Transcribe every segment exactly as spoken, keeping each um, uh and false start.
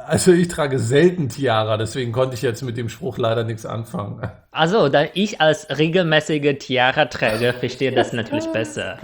Also ich trage selten Tiara, deswegen konnte ich jetzt mit dem Spruch leider nichts anfangen. Also, da ich als regelmäßiger Tiara-Träger verstehe das natürlich besser.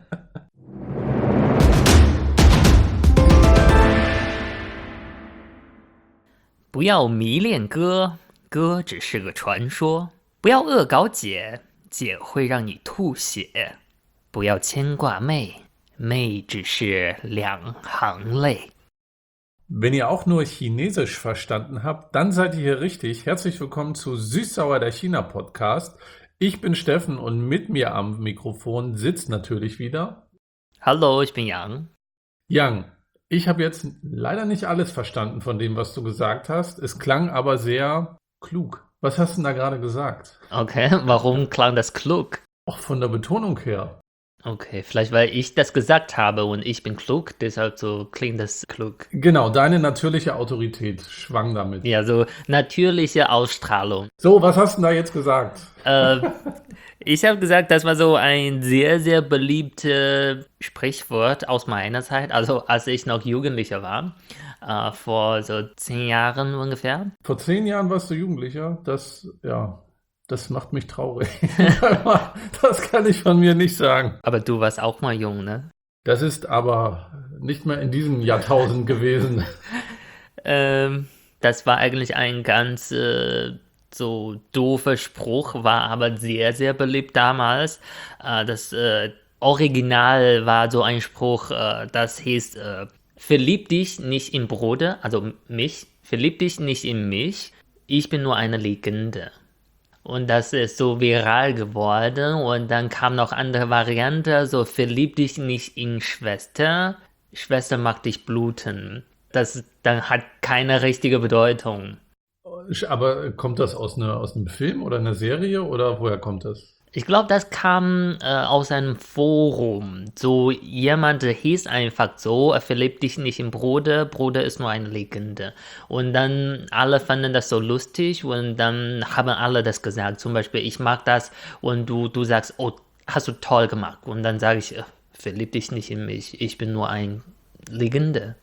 不要迷恋哥，哥只是个传说；不要恶搞姐，姐会让你吐血；不要牵挂妹，妹只是两行泪。 Wenn ihr auch nur Chinesisch verstanden habt, dann seid ihr hier richtig. Herzlich willkommen zu Süß-Sauer, der China-Podcast. Ich bin Steffen und mit mir am Mikrofon sitzt natürlich wieder Hallo, ich bin Yang. Yang. Ich habe jetzt leider nicht alles verstanden von dem, was du gesagt hast. Es klang aber sehr klug. Was hast du denn da gerade gesagt? Okay, warum klang das klug? Auch von der Betonung her. Okay, vielleicht weil ich das gesagt habe und ich bin klug, deshalb so klingt das klug. Genau, deine natürliche Autorität schwang damit. Ja, so natürliche Ausstrahlung. So, was hast du denn da jetzt gesagt? Äh, ich habe gesagt, das war so ein sehr, sehr beliebtes Sprichwort aus meiner Zeit, also als ich noch Jugendlicher war, äh, vor so zehn Jahren ungefähr. Vor zehn Jahren warst du Jugendlicher. Das, ja, das macht mich traurig. Das kann ich von mir nicht sagen. Aber du warst auch mal jung, ne? Das ist aber nicht mehr in diesem Jahrtausend gewesen. Ähm, das war eigentlich ein ganz äh, so doofer Spruch, war aber sehr, sehr beliebt damals. Äh, das äh, Original war so ein Spruch, äh, das hieß, äh, verlieb dich nicht in Bruder, also mich, verlieb dich nicht in mich, ich bin nur eine Legende. Und das ist so viral geworden und dann kam noch andere Variante, so verlieb dich nicht in Schwester, Schwester mag dich bluten. Das dann hat keine richtige Bedeutung. Aber kommt das aus, einer, aus einem Film oder einer Serie oder woher kommt das? Ich glaube, das kam äh, aus einem Forum. So jemand hieß einfach so, er verliebt dich nicht in Bruder, Bruder ist nur eine Legende. Und dann alle fanden das so lustig und dann haben alle das gesagt. Zum Beispiel, ich mag das und du, du sagst, oh, hast du toll gemacht. Und dann sage ich, äh, verlieb dich nicht in mich, ich bin nur eine Legende.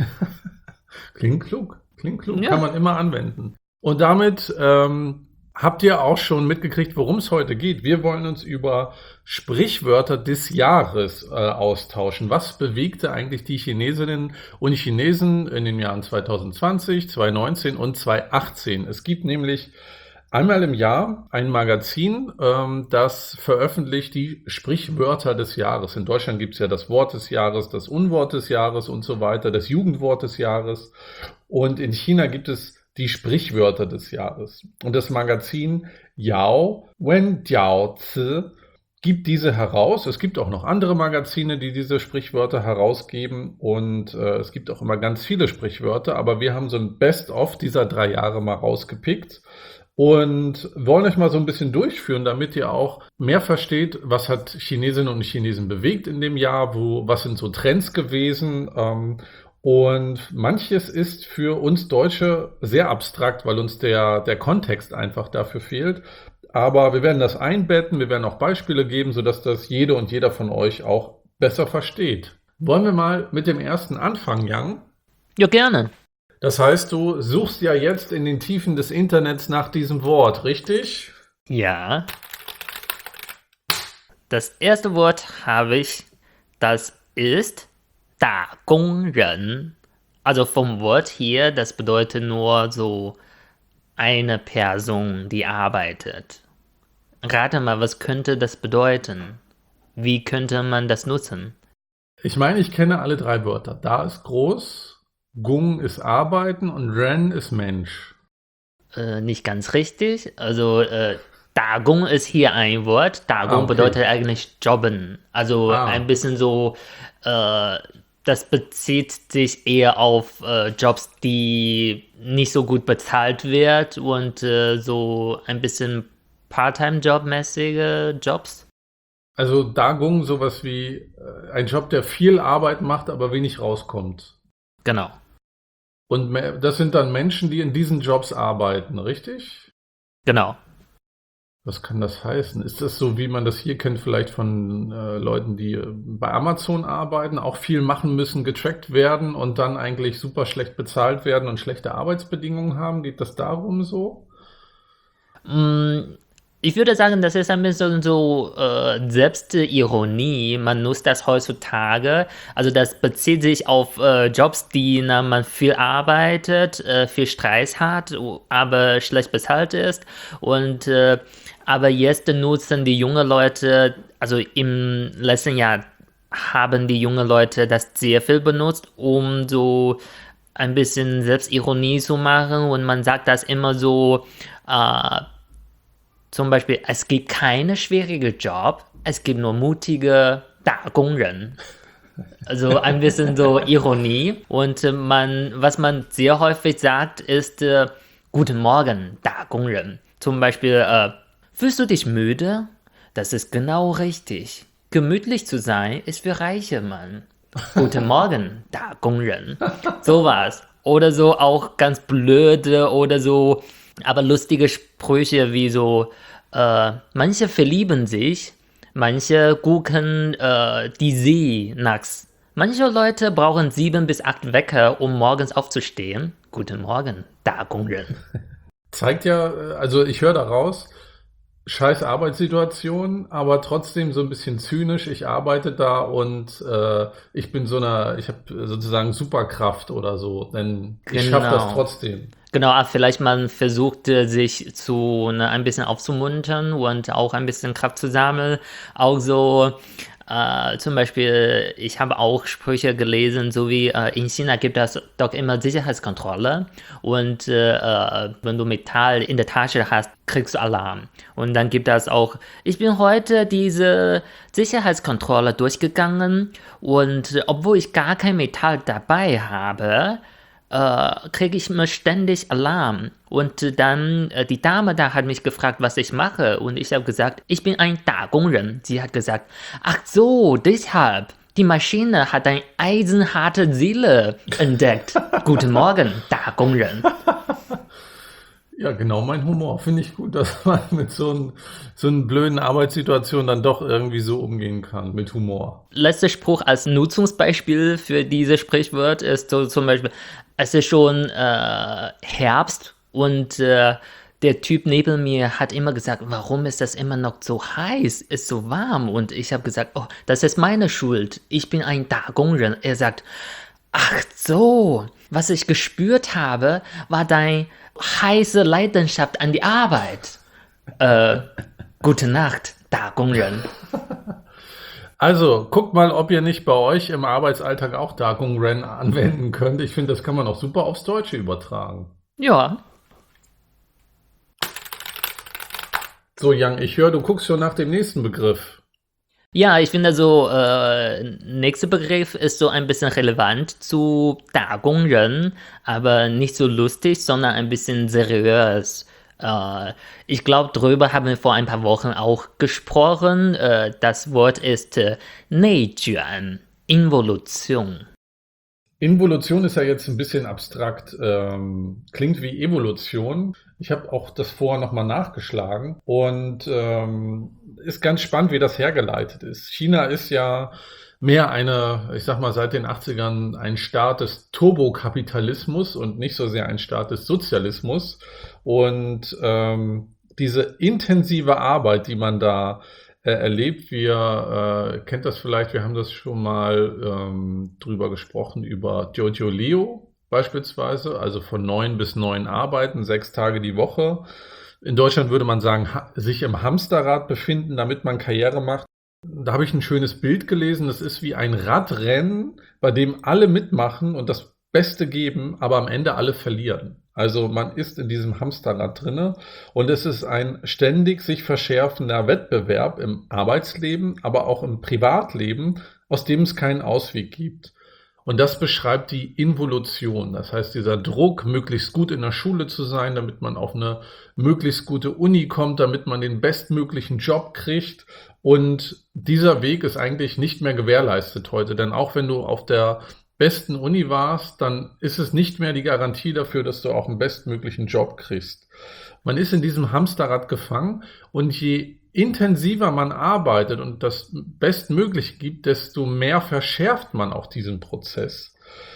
Klingt klug, klingt klug, Ja. kann man immer anwenden. Und damit ähm, habt ihr auch schon mitgekriegt, worum es heute geht. Wir wollen uns über Sprichwörter des Jahres äh, austauschen. Was bewegte eigentlich die Chinesinnen und Chinesen in den Jahren zwanzig zwanzig, zwanzig neunzehn und zwanzig achtzehn? Es gibt nämlich einmal im Jahr ein Magazin, ähm, das veröffentlicht die Sprichwörter des Jahres. In Deutschland gibt es ja das Wort des Jahres, das Unwort des Jahres und so weiter, das Jugendwort des Jahres. Und in China gibt es die Sprichwörter des Jahres. Und das Magazin Yao Wen Jiao Zi gibt diese heraus. Es gibt auch noch andere Magazine, die diese Sprichwörter herausgeben. Und äh, es gibt auch immer ganz viele Sprichwörter. Aber wir haben so ein Best-of dieser drei Jahre mal rausgepickt. Und wollen euch mal so ein bisschen durchführen, damit ihr auch mehr versteht, was hat Chinesinnen und Chinesen bewegt in dem Jahr, wo, was sind so Trends gewesen. Ähm, und manches ist für uns Deutsche sehr abstrakt, weil uns der, der Kontext einfach dafür fehlt. Aber wir werden das einbetten, wir werden auch Beispiele geben, sodass das jede und jeder von euch auch besser versteht. Wollen wir mal mit dem ersten anfangen, Yang? Ja, gerne. Das heißt, du suchst ja jetzt in den Tiefen des Internets nach diesem Wort, richtig? Ja. Das erste Wort habe ich, das ist 打工人. Also vom Wort hier, das bedeutet nur so eine Person, die arbeitet. Rate mal, was könnte das bedeuten? Wie könnte man das nutzen? Ich meine, ich kenne alle drei Wörter. Da ist groß, Gung ist arbeiten und Ren ist Mensch. Äh, nicht ganz richtig. Also äh, 打工 ist hier ein Wort. 打工 Ah, okay. bedeutet eigentlich jobben. Also Ah. ein bisschen so, äh, das bezieht sich eher auf äh, Jobs, die nicht so gut bezahlt wird und äh, so ein bisschen Part-Time-Job-mäßige Jobs. Also Dagung sowas wie äh, ein Job, der viel Arbeit macht, aber wenig rauskommt. Genau. Und me- das sind dann Menschen, die in diesen Jobs arbeiten, richtig? Genau. Was kann das heißen? Ist das so, wie man das hier kennt, vielleicht von äh, Leuten, die äh, bei Amazon arbeiten, auch viel machen müssen, getrackt werden und dann eigentlich super schlecht bezahlt werden und schlechte Arbeitsbedingungen haben? Geht das darum so? Mm, Ich würde sagen, das ist ein bisschen so äh, Selbstironie. Man nutzt das heutzutage. Also das bezieht sich auf äh, Jobs, die na, man viel arbeitet, äh, viel Stress hat, o- aber schlecht bezahlt ist. Und äh, aber jetzt nutzen die jungen Leute, also im letzten Jahr haben die jungen Leute das sehr viel benutzt, um so ein bisschen Selbstironie zu machen. Und man sagt das immer so. Äh, Zum Beispiel, es gibt keine schwierige Job, es gibt nur mutige 打工人. Also ein bisschen so Ironie. Und äh, man, was man sehr häufig sagt, ist äh, Guten Morgen, 打工人. Zum Beispiel, äh, fühlst du dich müde? Das ist genau richtig. Gemütlich zu sein ist für reiche Mann. Guten Morgen, 打工人. Sowas. Oder so auch ganz blöde oder so, aber lustige Sprüche wie so, äh, manche verlieben sich, manche gucken äh, die See nachts. Manche Leute brauchen sieben bis acht Wecker, um morgens aufzustehen. Guten Morgen, 打工人. Zeigt ja, äh, also ich höre daraus, scheiß Arbeitssituation, aber trotzdem so ein bisschen zynisch. Ich arbeite da und äh, ich bin so einer, ich habe sozusagen Superkraft oder so, denn ich schaffe das Genau. trotzdem. Genau, ah, vielleicht man versucht, äh, sich zu ne, ein bisschen aufzumuntern und auch ein bisschen Kraft zu sammeln. Auch so, äh, zum Beispiel, ich habe auch Sprüche gelesen, so wie äh, in China gibt es doch immer Sicherheitskontrolle und äh, äh, wenn du Metall in der Tasche hast, kriegst du Alarm. Und dann gibt es auch, ich bin heute diese Sicherheitskontrolle durchgegangen und äh, obwohl ich gar kein Metall dabei habe, äh, kriege ich immer ständig Alarm. Und äh, dann, äh, die Dame da hat mich gefragt, was ich mache. Und ich habe gesagt, ich bin ein 打工人. Sie hat gesagt, ach so, deshalb. Die Maschine hat eine eisenharte Seele entdeckt. Guten Morgen, 打工人. Ja, genau mein Humor. Finde ich gut, dass man mit so einen so einen blöden Arbeitssituationen dann doch irgendwie so umgehen kann, mit Humor. Letzter Spruch als Nutzungsbeispiel für dieses Sprichwort ist so zum Beispiel, es ist schon äh, Herbst und äh, der Typ neben mir hat immer gesagt, warum ist das immer noch so heiß, ist so warm? Und ich habe gesagt, oh, das ist meine Schuld, ich bin ein 打工人. Er sagt, ach so, was ich gespürt habe, war deine heiße Leidenschaft an die Arbeit. Äh, gute Nacht, 打工人. Also, guckt mal, ob ihr nicht bei euch im Arbeitsalltag auch Dagongren anwenden könnt. Ich finde, das kann man auch super aufs Deutsche übertragen. Ja, So, Yang, ich höre, du guckst schon nach dem nächsten Begriff. ja, ich finde so, äh, nächster Begriff ist so ein bisschen relevant zu 打工人, aber nicht so lustig, sondern ein bisschen seriös. Äh, ich glaube, drüber haben wir vor ein paar Wochen auch gesprochen. Äh, das Wort ist äh, 内卷, Involution. Involution ist ja jetzt ein bisschen abstrakt, ähm, klingt wie Evolution. Ich habe auch das vorher nochmal nachgeschlagen und ähm, ist ganz spannend, wie das hergeleitet ist. China ist ja mehr eine, ich sag mal, seit den achtzigern ein Staat des Turbokapitalismus und nicht so sehr ein Staat des Sozialismus. Und ähm, diese intensive Arbeit, die man da äh, erlebt. Wir äh, kennt das vielleicht, wir haben das schon mal ähm, drüber gesprochen, über Jojo Leo beispielsweise, also von neun bis neun arbeiten, sechs Tage die Woche. In Deutschland würde man sagen, ha- sich im Hamsterrad befinden, damit man Karriere macht. Da habe ich ein schönes Bild gelesen. Das ist wie ein Radrennen, bei dem alle mitmachen und das Beste geben, aber am Ende alle verlieren. Also man ist in diesem Hamsterrad drinne und es ist ein ständig sich verschärfender Wettbewerb im Arbeitsleben, aber auch im Privatleben, aus dem es keinen Ausweg gibt. Und das beschreibt die Involution. Das heißt, dieser Druck, möglichst gut in der Schule zu sein, damit man auf eine möglichst gute Uni kommt, damit man den bestmöglichen Job kriegt. Und dieser Weg ist eigentlich nicht mehr gewährleistet heute. Denn auch wenn du auf der besten Uni warst, dann ist es nicht mehr die Garantie dafür, dass du auch einen bestmöglichen Job kriegst. Man ist in diesem Hamsterrad gefangen und je intensiver man arbeitet und das Bestmögliche gibt, desto mehr verschärft man auch diesen Prozess.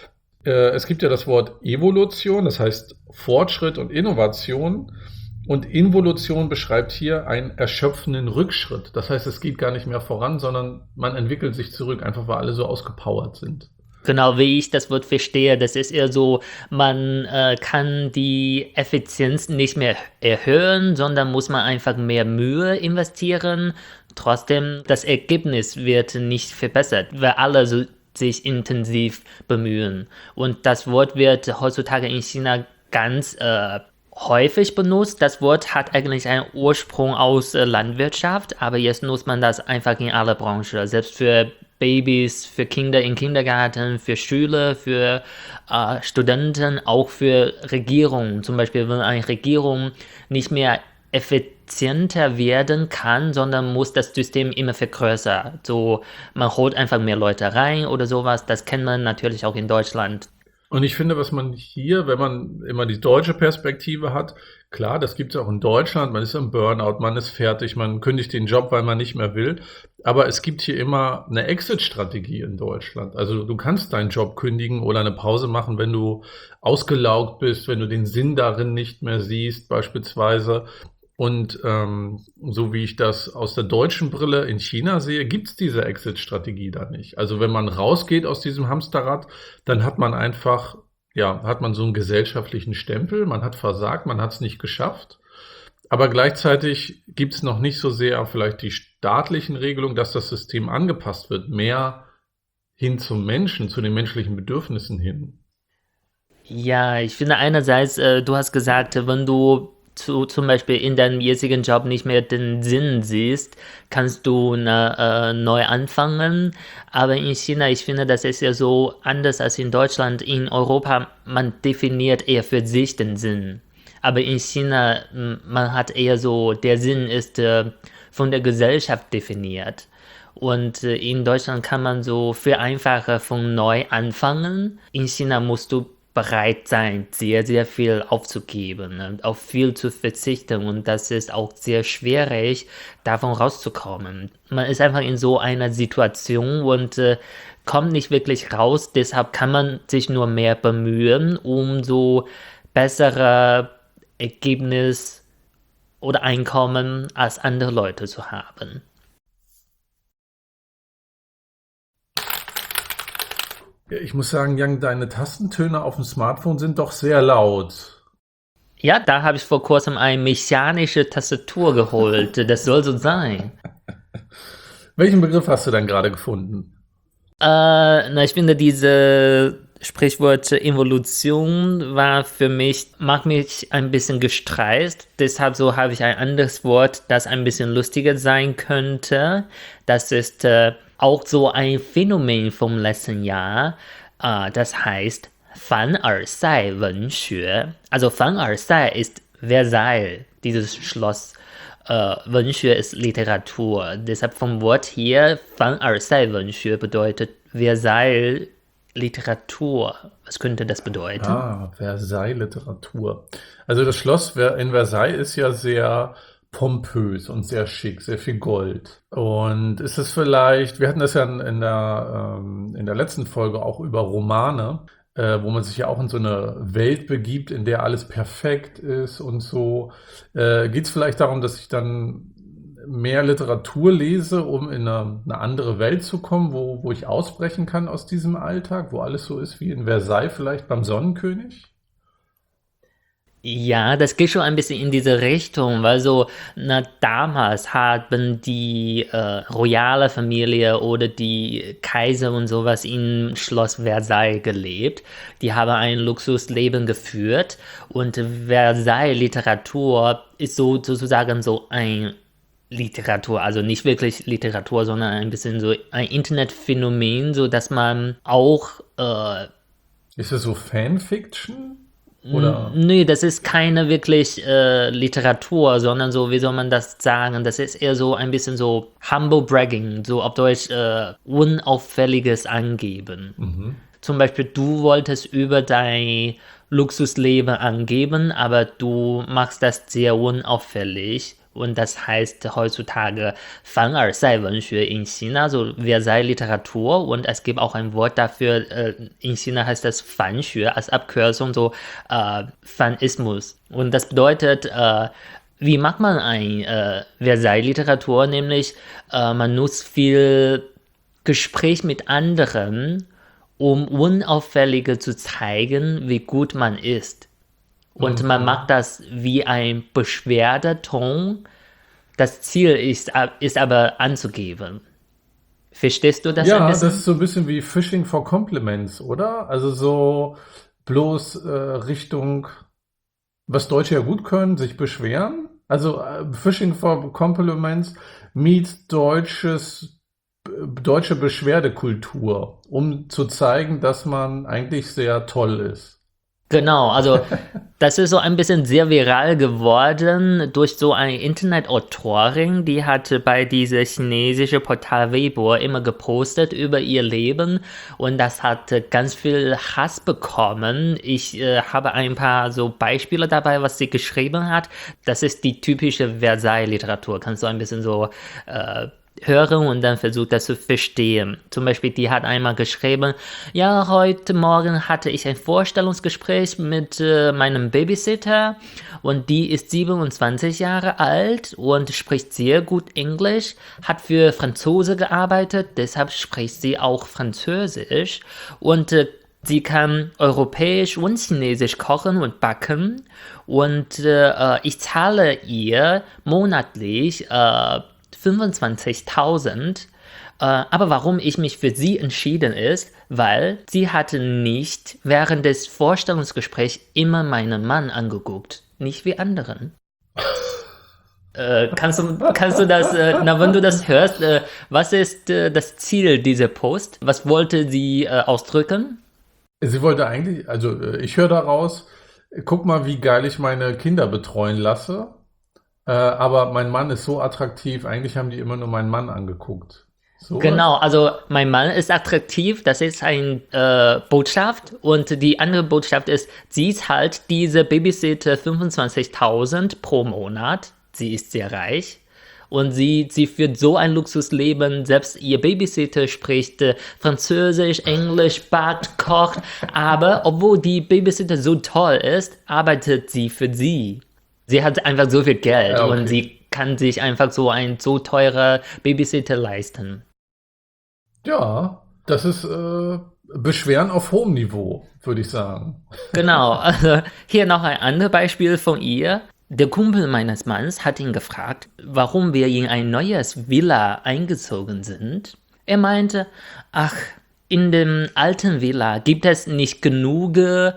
Äh, es gibt ja das Wort Evolution, das heißt Fortschritt und Innovation. Und Involution beschreibt hier einen erschöpfenden Rückschritt. Das heißt, es geht gar nicht mehr voran, sondern man entwickelt sich zurück, einfach weil alle so ausgepowert sind. Genau, wie ich das Wort verstehe, das ist eher so, man äh, kann die Effizienz nicht mehr erhöhen, sondern muss man einfach mehr Mühe investieren. Trotzdem, das Ergebnis wird nicht verbessert, weil alle so sich intensiv bemühen. Und das Wort wird heutzutage in China ganz äh, häufig benutzt. Das Wort hat eigentlich einen Ursprung aus äh, Landwirtschaft, aber jetzt nutzt man das einfach in aller Branchen, selbst für Babys, für Kinder im Kindergarten, für Schüler, für äh, Studenten, auch für Regierungen. Zum Beispiel, wenn eine Regierung nicht mehr effizienter werden kann, sondern muss das System immer vergrößern. So, man holt einfach mehr Leute rein oder sowas. Das kennt man natürlich auch in Deutschland. Und ich finde, was man hier, wenn man immer die deutsche Perspektive hat, klar, das gibt es auch in Deutschland, man ist im Burnout, man ist fertig, man kündigt den Job, weil man nicht mehr will. Aber es gibt hier immer eine Exit-Strategie in Deutschland. Also du kannst deinen Job kündigen oder eine Pause machen, wenn du ausgelaugt bist, wenn du den Sinn darin nicht mehr siehst, beispielsweise. Und ähm, so wie ich das aus der deutschen Brille in China sehe, gibt es diese Exit-Strategie da nicht. Also wenn man rausgeht aus diesem Hamsterrad, dann hat man einfach, ja, hat man so einen gesellschaftlichen Stempel, man hat versagt, man hat es nicht geschafft. Aber gleichzeitig gibt es noch nicht so sehr vielleicht die staatlichen Regelungen, dass das System angepasst wird, mehr hin zum Menschen, zu den menschlichen Bedürfnissen hin. Ja, ich finde einerseits, äh, du hast gesagt, wenn du zu, zum Beispiel in deinem jetzigen Job nicht mehr den Sinn siehst, kannst du ne, äh, neu anfangen. Aber in China, ich finde, das ist ja so anders als in Deutschland. In Europa, man definiert eher für sich den Sinn. Aber in China, m, man hat eher so, der Sinn ist äh, von der Gesellschaft definiert. Und äh, in Deutschland kann man so viel einfacher von neu anfangen. In China musst du bereit sein, sehr, sehr viel aufzugeben und auf viel zu verzichten. Und das ist auch sehr schwierig, davon rauszukommen. Man ist einfach in so einer Situation und äh, kommt nicht wirklich raus. Deshalb kann man sich nur mehr bemühen, um so bessere Ergebnis oder Einkommen als andere Leute zu haben. Ja, ich muss sagen, Jan, deine Tastentöne auf dem Smartphone sind doch sehr laut. Ja, da habe ich vor kurzem eine mechanische Tastatur geholt. Das soll so sein. Welchen Begriff hast du dann gerade gefunden? Äh, na, ich finde diese Sprichwort Evolution war für mich, macht mich ein bisschen gestresst. Deshalb so habe ich ein anderes Wort, das ein bisschen lustiger sein könnte. Das ist äh, auch so ein Phänomen vom letzten Jahr. Äh, das heißt Fan-Er-Sai-Wen-Xue. Also Fan-Er-Sai ist Versailles, dieses Schloss. Äh, Wen-Xue ist Literatur. Deshalb vom Wort hier Fan-Er-Sai-Wen-Xue bedeutet Versailles Literatur. Was könnte das bedeuten? Ah, Versailles Literatur. Also das Schloss in Versailles ist ja sehr pompös und sehr schick, sehr viel Gold. Und ist es vielleicht, wir hatten das ja in, in, der, ähm, in der letzten Folge auch über Romane, äh, wo man sich ja auch in so eine Welt begibt, in der alles perfekt ist und so. Äh, geht es vielleicht darum, dass ich dann mehr Literatur lese, um in eine, eine andere Welt zu kommen, wo, wo ich ausbrechen kann aus diesem Alltag, wo alles so ist wie in Versailles vielleicht beim Sonnenkönig? Ja, das geht schon ein bisschen in diese Richtung, weil so, na, damals haben die äh, royale Familie oder die Kaiser und sowas in Schloss Versailles gelebt. Die haben ein Luxusleben geführt und Versailles Literatur ist so sozusagen so ein Literatur, also nicht wirklich Literatur, sondern ein bisschen so ein Internetphänomen, so dass man auch äh, Ist es so Fanfiction? Oder? Nee, das ist keine wirklich äh, Literatur, sondern so, wie soll man das sagen? Das ist eher so ein bisschen so Humble Bragging, so auf Deutsch äh, unauffälliges Angeben. Mhm. Zum Beispiel, du wolltest über dein Luxusleben angeben, aber du machst das sehr unauffällig. Und das heißt heutzutage Fan-Er-Sai-Wenxue in China, so Versailles-Literatur. Und es gibt auch ein Wort dafür, äh, in China heißt das Fanxue als Abkürzung, so äh, Fanismus. Und das bedeutet, äh, wie macht man ein äh, Versailles-Literatur? Nämlich, äh, man nutzt viel Gespräch mit anderen, um unauffälliger zu zeigen, wie gut man ist. Und man Mhm. macht das wie ein Beschwerdeton. Das Ziel ist, ist aber anzugeben. Verstehst du das ein Ja, das bisschen? ist so ein bisschen wie Fishing for Compliments, oder? Also so bloß äh, Richtung, was Deutsche ja gut können, sich beschweren. Also äh, Fishing for Compliments meets deutsches, deutsche Beschwerdekultur, um zu zeigen, dass man eigentlich sehr toll ist. Genau, also das ist so ein bisschen sehr viral geworden durch so eine Internetautorin, die hatte bei dieser chinesischen Portal Weibo immer gepostet über ihr Leben und das hat äh, ganz viel Hass bekommen. Ich äh, habe ein paar so Beispiele dabei, was sie geschrieben hat. Das ist die typische Versailles-Literatur. Kannst du ein bisschen so äh, hören und dann versucht das zu verstehen. Zum Beispiel, die hat einmal geschrieben, ja, heute Morgen hatte ich ein Vorstellungsgespräch mit äh, meinem Babysitter und die ist siebenundzwanzig Jahre alt und spricht sehr gut Englisch, hat für Franzose gearbeitet, deshalb spricht sie auch Französisch und äh, sie kann europäisch und chinesisch kochen und backen und äh, ich zahle ihr monatlich äh, fünfundzwanzigtausend. Äh, aber warum ich mich für sie entschieden ist, weil sie hatte nicht während des Vorstellungsgesprächs immer meinen Mann angeguckt, nicht wie anderen. Äh, kannst du, kannst du das, äh, na, wenn du das hörst, äh, was ist äh, das Ziel dieser Post? Was wollte sie äh, ausdrücken? Sie wollte eigentlich, also äh, ich höre daraus, guck mal, wie geil ich meine Kinder betreuen lasse. Äh, aber mein Mann ist so attraktiv, eigentlich haben die immer nur meinen Mann angeguckt. Sowas? Genau, also mein Mann ist attraktiv, das ist eine äh, Botschaft und die andere Botschaft ist, sie zahlt diese Babysitter fünfundzwanzigtausend pro Monat, sie ist sehr reich und sie, sie führt so ein Luxusleben, selbst ihr Babysitter spricht äh, Französisch, Englisch, backt, kocht, aber obwohl die Babysitter so toll ist, arbeitet sie für sie. Sie hat einfach so viel Geld Ja, und okay. sie kann sich einfach so ein so teurer Babysitter leisten. Ja, das ist äh, Beschweren auf hohem Niveau, würde ich sagen. Genau, also hier noch ein anderes Beispiel von ihr. Der Kumpel meines Mannes hat ihn gefragt, warum wir in ein neues Villa eingezogen sind. Er meinte, ach, in dem alten Villa gibt es nicht genug äh,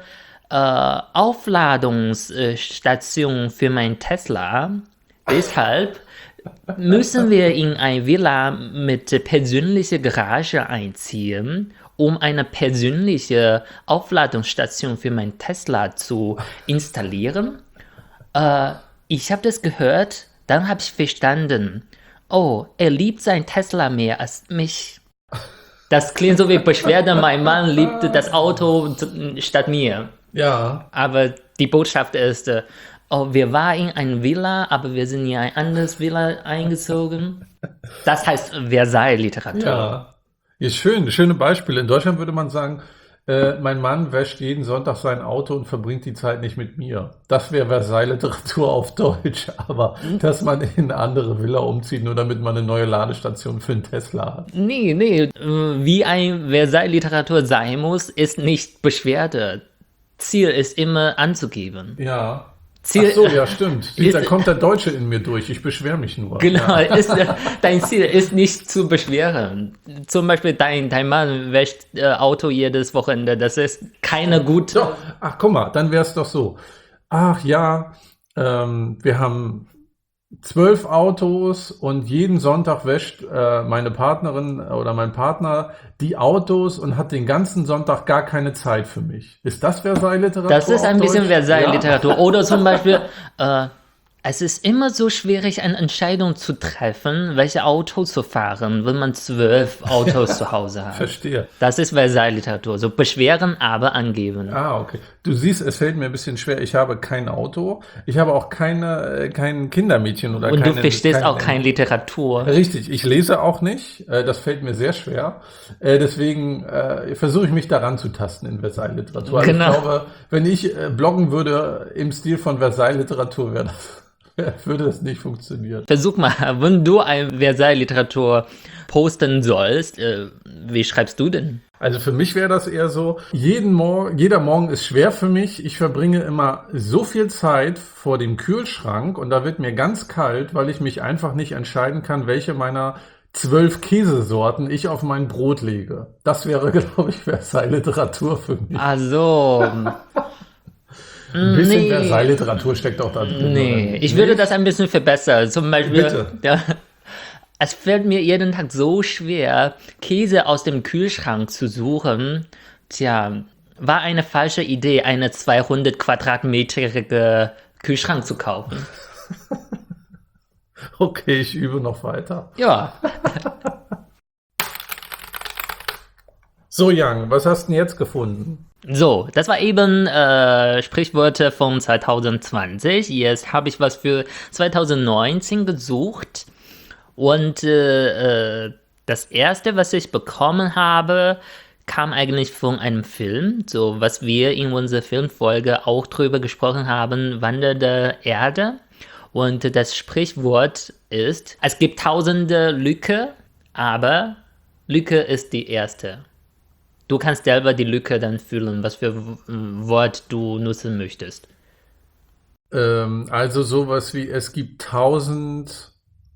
Aufladungsstationen für mein Tesla. Deshalb müssen wir in ein Villa mit persönlicher Garage einziehen, um eine persönliche Aufladungsstation für mein Tesla zu installieren. Äh, ich habe das gehört, dann habe ich verstanden, oh, er liebt sein Tesla mehr als mich. Das klingt so wie Beschwerde, mein Mann liebt das Auto statt mir. Ja, Aber die Botschaft ist, äh, oh, wir waren in ein Villa, aber wir sind in ein anderes Villa eingezogen. Das heißt Versailles-Literatur. ja. Ist schön, schöne Beispiele. In Deutschland würde man sagen, äh, mein Mann wäscht jeden Sonntag sein Auto und verbringt die Zeit nicht mit mir. Das wäre Versailles-Literatur auf Deutsch. Aber dass man in eine andere Villa umzieht, nur damit man eine neue Ladestation für einen Tesla hat. Nee, nee, äh, wie ein Versailles-Literatur sein muss, ist nicht Beschwerde. Ziel ist immer anzugeben. Ja. Ach Ziel so, ja, stimmt. Siehst, da ist, kommt der Deutsche in mir durch. Ich beschwere mich nur. genau, Ja. ist, äh, dein Ziel ist nicht zu beschweren. Zum Beispiel dein, dein Mann wäscht äh, Auto jedes Wochenende. Das ist keine gute. Doch, ach, guck mal, dann wäre es doch so. Ach ja, ähm, wir haben zwölf Autos und jeden Sonntag wäscht äh, meine Partnerin oder mein Partner die Autos und hat den ganzen Sonntag gar keine Zeit für mich. Ist das Versailles-Literatur Das ist auf ein bisschen Deutsch? Ja. Versailles-Literatur. Oder zum Beispiel, äh, Es ist immer so schwierig, eine Entscheidung zu treffen, welche Auto zu fahren, wenn man zwölf Autos zu Hause hat. Verstehe. Das ist Versailles-Literatur. So beschweren, aber angeben. Ah, okay. Du siehst, es fällt mir ein bisschen schwer. Ich habe kein Auto. Ich habe auch keine, äh, kein Kindermädchen oder Und keine, du verstehst kein, auch keine Literatur. Richtig, ich lese auch nicht. Äh, Das fällt mir sehr schwer. Äh, Deswegen äh, versuche ich mich daran zu tasten in Versailles-Literatur. Also Genau. ich glaube, wenn ich äh, bloggen würde im Stil von Versailles-Literatur, wäre das, würde das nicht funktionieren. Versuch mal, wenn du ein Versailles-Literatur posten sollst, äh, wie schreibst du denn? Also für mich wäre das eher so, jeden Morgen, jeder Morgen ist schwer für mich. Ich verbringe immer so viel Zeit vor dem Kühlschrank und da wird mir ganz kalt, weil ich mich einfach nicht entscheiden kann, welche meiner zwölf Käsesorten ich auf mein Brot lege. Das wäre, glaube ich, Versailles-Literatur für mich. Also, Ein bisschen nee. Versailles-Literatur steckt auch da drin. nee, oder? ich würde das ein bisschen verbessern. Zum Beispiel, Bitte. ja, es fällt mir jeden Tag so schwer, Käse aus dem Kühlschrank zu suchen. Tja, war eine falsche Idee, eine zweihundert quadratmetrige Kühlschrank zu kaufen. Okay, ich übe noch weiter. Ja, So, Yang, was hast du denn jetzt gefunden? so, das war eben äh, Sprichwörter von zwanzig zwanzig. Jetzt habe ich was für zwanzig neunzehn gesucht. Und äh, äh, das erste, was ich bekommen habe, kam eigentlich von einem Film, so was wir in unserer Filmfolge auch drüber gesprochen haben, Wandernde Erde. Und das Sprichwort ist, es gibt tausende Lücke, aber Lücke ist die erste. Du kannst selber die Lücke dann füllen, was für W- Wort du nutzen möchtest. Ähm, also sowas wie, es gibt tausend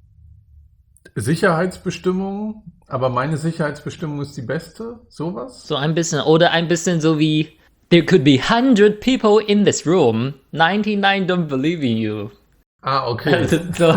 Sicherheitsbestimmungen, aber meine Sicherheitsbestimmung ist die beste? Sowas? So ein bisschen, oder ein bisschen so wie, there could be one hundred people in this room, ninety-nine don't believe in you. Ah, okay. Also, so,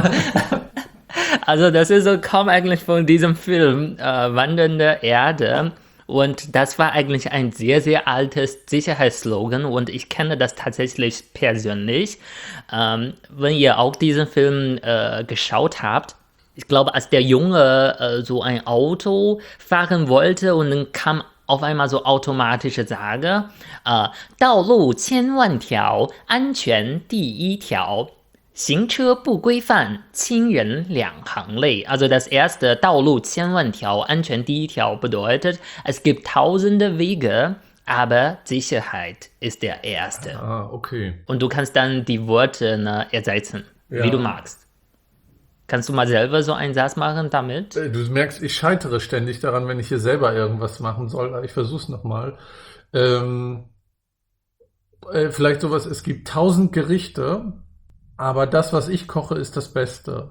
also das ist so, kommt eigentlich von diesem Film, äh, Wandernde Erde. Und das war eigentlich ein sehr, sehr altes Sicherheitsslogan und ich kenne das tatsächlich persönlich. Ähm, wenn ihr auch diesen Film äh, geschaut habt, ich glaube, als der Junge äh, so ein Auto fahren wollte und dann kam auf einmal so automatische Sage, äh, 道路千万条，安全第一条。行车不规范，亲人两行泪。Also das erste, 道路千万条，安全第一条 bedeutet, es gibt tausende Wege, aber Sicherheit ist der erste. Ah, okay. Und du kannst dann die Worte ne, ersetzen, Ja. wie du magst. Kannst du mal selber so einen Satz machen damit? Äh, Du merkst, ich scheitere ständig daran, wenn ich hier selber irgendwas machen soll. Aber ich versuch's nochmal. Ähm, äh, vielleicht sowas, es gibt tausend Gerichte, aber das, was ich koche, ist das Beste.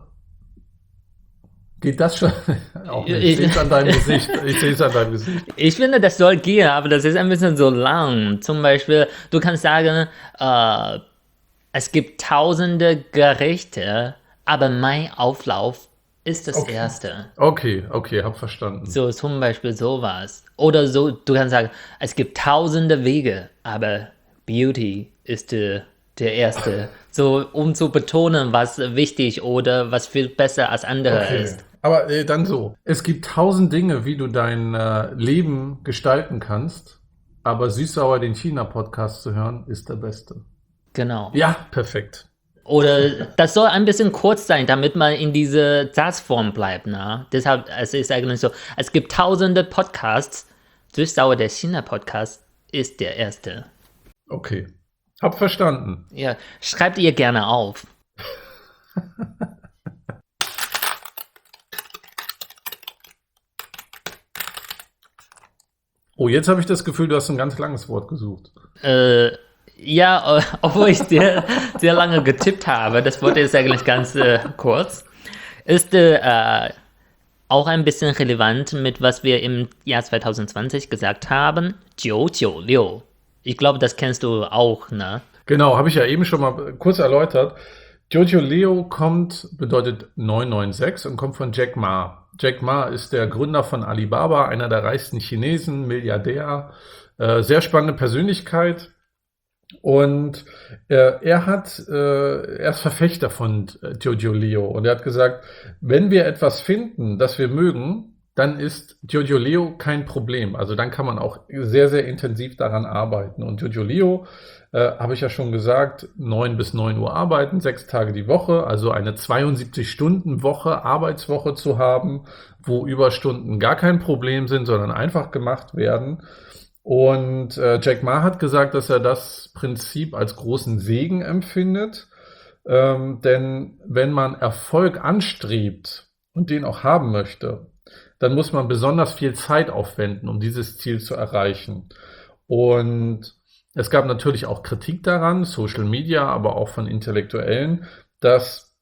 Geht das schon? Auch nicht. Ich sehe es an deinem Gesicht. Ich sehe es an deinem Gesicht. Ich finde, das soll gehen, aber das ist ein bisschen so lang. Zum Beispiel, du kannst sagen, äh, es gibt tausende Gerichte, aber mein Auflauf ist das Okay. erste. Okay, okay, hab verstanden. So zum Beispiel sowas. Oder so, du kannst sagen, es gibt tausende Wege, aber Beauty ist äh, der erste. So, um zu betonen, was wichtig oder was viel besser als andere Okay. ist. Aber äh, dann so. Es gibt tausend Dinge, wie du dein äh, Leben gestalten kannst, aber Süßsauer den China-Podcast zu hören, ist der beste. Genau. Ja, perfekt. Oder das soll ein bisschen kurz sein, damit man in diese Satzform bleibt. Ne? Deshalb, es ist eigentlich so, es gibt tausende Podcasts, Süßsauer der China-Podcast ist der erste. Okay. Hab verstanden. Ja, schreibt ihr gerne auf. Oh, jetzt habe ich das Gefühl, du hast ein ganz langes Wort gesucht. Äh, ja, äh, obwohl ich sehr, sehr lange getippt habe, das Wort ist eigentlich ganz äh, kurz, ist äh, auch ein bisschen relevant mit, was wir im Jahr zwanzig zwanzig gesagt haben,九九六. Ich glaube, das kennst du auch, ne? Genau, habe ich ja eben schon mal kurz erläutert. Jojo Leo kommt, bedeutet neun neun sechs und kommt von Jack Ma. Jack Ma ist der Gründer von Alibaba, einer der reichsten Chinesen, Milliardär, äh, sehr spannende Persönlichkeit. Und äh, er hat, äh, er ist Verfechter von äh, Jojo Leo und er hat gesagt, wenn wir etwas finden, das wir mögen, dann ist Jojo Leo kein Problem. Also dann kann man auch sehr, sehr intensiv daran arbeiten. Und Jojo Leo, äh, habe ich ja schon gesagt, neun bis neun Uhr arbeiten, sechs Tage die Woche, also eine zweiundsiebzig-Stunden-Woche, Arbeitswoche zu haben, wo Überstunden gar kein Problem sind, sondern einfach gemacht werden. Und äh, Jack Ma hat gesagt, dass er das Prinzip als großen Segen empfindet, ähm, denn wenn man Erfolg anstrebt und den auch haben möchte, dann muss man besonders viel Zeit aufwenden, um dieses Ziel zu erreichen. Und es gab natürlich auch Kritik daran, Social Media, aber auch von Intellektuellen, dass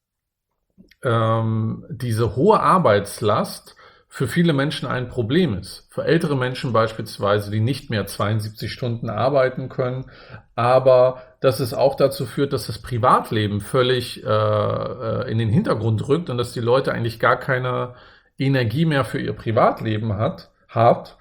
ähm, diese hohe Arbeitslast für viele Menschen ein Problem ist. Für ältere Menschen beispielsweise, die nicht mehr zweiundsiebzig Stunden arbeiten können, aber dass es auch dazu führt, dass das Privatleben völlig äh, in den Hintergrund rückt und dass die Leute eigentlich gar keine Energie mehr für ihr Privatleben hat, hat.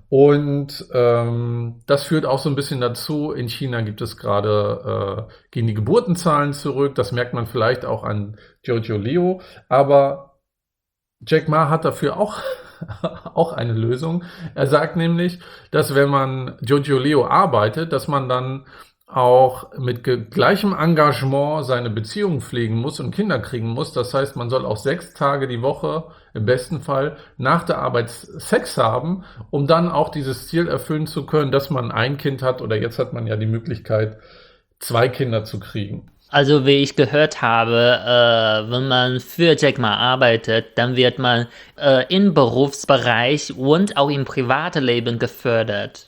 Und ähm, das führt auch so ein bisschen dazu, in China gibt es gerade, äh, gehen die Geburtenzahlen zurück, das merkt man vielleicht auch an Jojo Leo, aber Jack Ma hat dafür auch, auch eine Lösung. Er sagt nämlich, dass wenn man Jojo Leo arbeitet, dass man dann auch mit gleichem Engagement seine Beziehung pflegen muss und Kinder kriegen muss. Das heißt, man soll auch sechs Tage die Woche im besten Fall nach der Arbeit Sex haben, um dann auch dieses Ziel erfüllen zu können, dass man ein Kind hat oder jetzt hat man ja die Möglichkeit, zwei Kinder zu kriegen. Also wie ich gehört habe, äh, wenn man für Jack Ma arbeitet, dann wird man äh, im Berufsbereich und auch im Privatleben gefördert.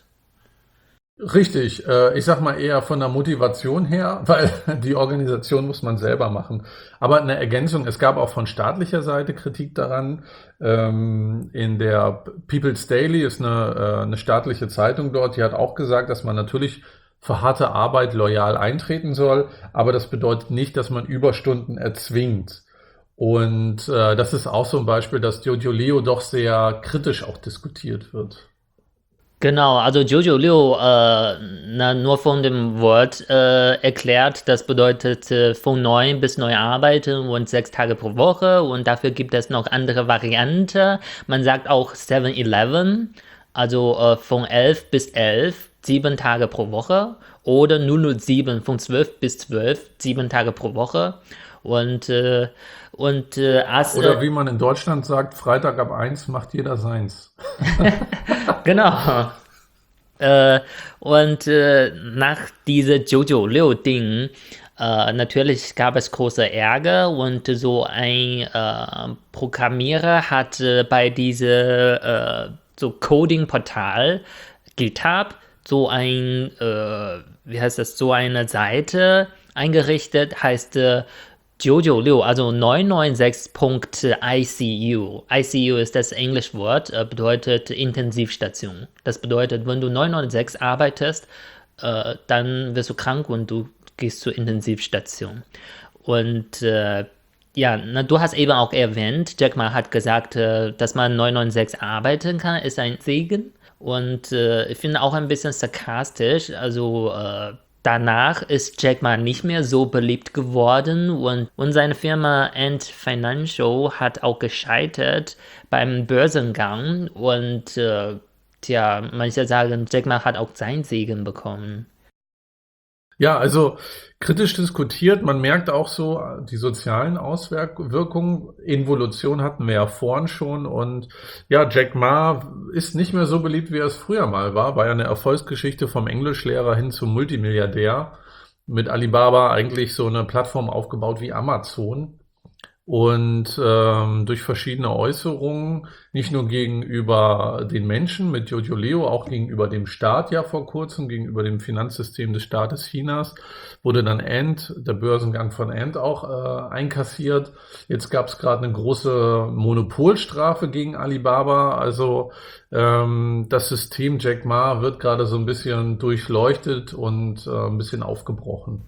Richtig, äh, ich sag mal eher von der Motivation her, weil die Organisation muss man selber machen. Aber eine Ergänzung, es gab auch von staatlicher Seite Kritik daran. Ähm, in der People's Daily ist eine, äh, eine staatliche Zeitung dort, die hat auch gesagt, dass man natürlich für harte Arbeit loyal eintreten soll, aber das bedeutet nicht, dass man Überstunden erzwingt. Und äh, das ist auch so ein Beispiel, dass Jojo Leo doch sehr kritisch auch diskutiert wird. Genau, also Jojo Liu, äh, na, nur von dem Wort äh, erklärt, das bedeutet äh, von neun bis neun arbeiten und sechs Tage pro Woche und dafür gibt es noch andere Varianten. Man sagt auch Seven Eleven, also äh, von elf bis elf, sieben Tage pro Woche oder null null sieben von zwölf bis zwölf, sieben Tage pro Woche und, äh, und äh, als, äh, Oder wie man in Deutschland sagt, Freitag ab eins macht jeder seins. genau. Äh, und äh, nach diesem Jojo Liu-Ding, äh, natürlich gab es große Ärger und so ein äh, Programmierer hat äh, bei diesem äh, so Coding-Portal GitHub so ein, äh, wie heißt das, so eine Seite eingerichtet, heißt äh, Jojo Liu, also neun neun sechs Punkt I C U. I C U ist das Englischwort, äh, bedeutet Intensivstation. Das bedeutet, wenn du neun neun sechs arbeitest, äh, dann wirst du krank und du gehst zur Intensivstation. Und äh, ja, na, du hast eben auch erwähnt, Jack Ma hat gesagt, äh, dass man neun neun sechs arbeiten kann, ist ein Segen. Und äh, ich finde auch ein bisschen sarkastisch, also äh, danach ist Jack Ma nicht mehr so beliebt geworden und, und seine Firma Ant Financial hat auch gescheitert beim Börsengang und äh, tja, manche sagen, Jack Ma hat auch seinen Segen bekommen. Ja, also kritisch diskutiert, man merkt auch so äh, die sozialen Auswirkungen. Involution hatten wir ja vorhin schon und ja, Jack Ma ist nicht mehr so beliebt, wie er es früher mal war. War ja eine Erfolgsgeschichte vom Englischlehrer hin zum Multimilliardär. Mit Alibaba eigentlich so eine Plattform aufgebaut wie Amazon. Und ähm, durch verschiedene Äußerungen, nicht nur gegenüber den Menschen mit Jojo Leo, auch gegenüber dem Staat ja vor kurzem, gegenüber dem Finanzsystem des Staates Chinas, wurde dann Ant, der Börsengang von Ant auch äh, einkassiert. Jetzt gab es gerade eine große Monopolstrafe gegen Alibaba. Also ähm, das System Jack Ma wird gerade so ein bisschen durchleuchtet und äh, ein bisschen aufgebrochen.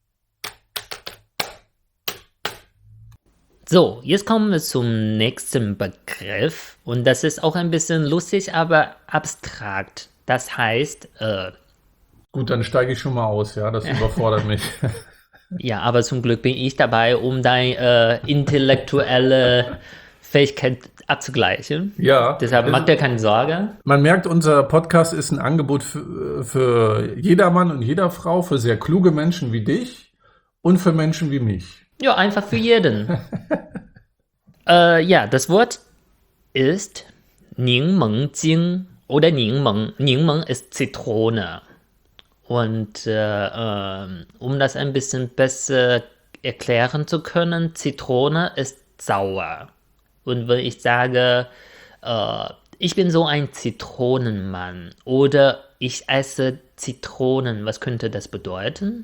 So, jetzt kommen wir zum nächsten Begriff und das ist auch ein bisschen lustig, aber abstrakt. Das heißt äh, Gut, dann steige ich schon mal aus, ja, das überfordert mich. Ja, aber zum Glück bin ich dabei, um deine äh, intellektuelle Fähigkeit abzugleichen. Ja, Deshalb es- mach dir keine Sorge. man merkt, unser Podcast ist ein Angebot für, für jedermann und jeder Frau, für sehr kluge Menschen wie dich und für Menschen wie mich. Ja, einfach für jeden. äh, ja, das Wort ist Ningmengting oder Ningmeng. Ningmeng ist Zitrone. Und äh, ähm, um das ein bisschen besser erklären zu können, Zitrone ist sauer. Und wenn ich sage, äh, ich bin so ein Zitronenmann oder ich esse Zitronen, was könnte das bedeuten?